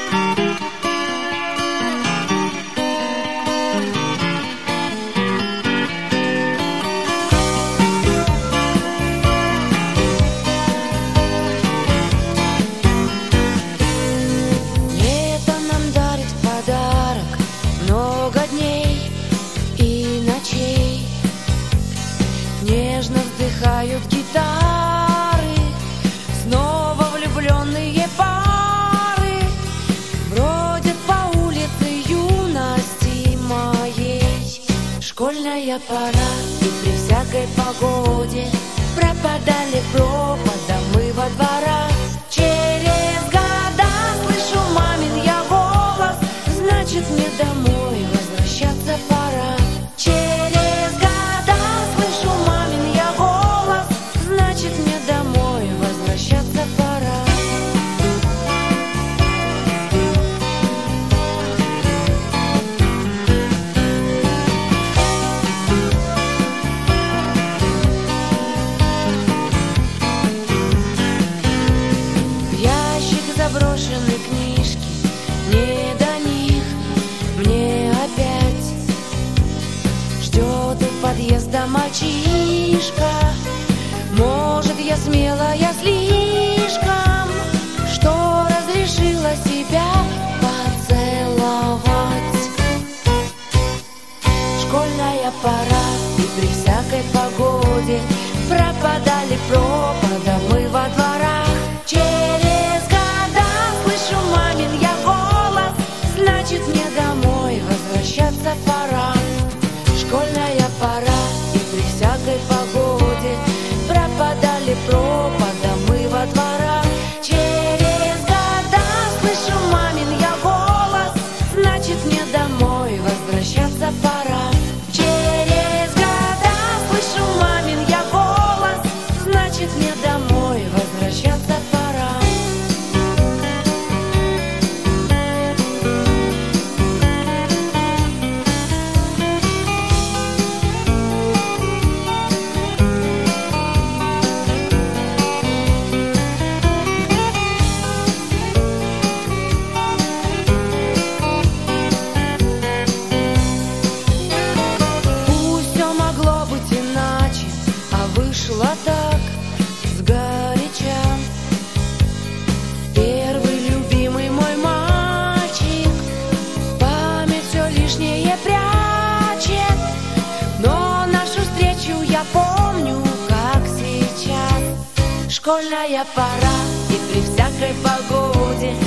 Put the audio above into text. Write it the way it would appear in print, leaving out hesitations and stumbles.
Нежно вздыхают гитары, снова влюбленные пары бродят по улице юности моей. Школьная пора, и при всякой погоде пропадали пропадом мы во дворах. Через года слышу мамин я голос, значит мне домой возвращаться пора. Заброшены книжки, не до них мне опять. Ждет у подъезда мальчишка, может, я смелая слишком, что разрешила себя поцеловать. Школьная пора, и при всякой погоде пропадали пропадом мы во дворах. Значит, мне домой возвращаться пора. Школьная пора, и при всякой погоде пропадали пропадом мы во дворах. Через года слышу мамин я голос, значит, мне домой возвращаться пора. Через года слышу мамин я голос, значит, мне домой возвращаться пора. Вышло так сгоряча. Первый любимый мой мальчик память все лишнее прячет, но нашу встречу я помню, как сейчас. Школьная пора, и при всякой погоде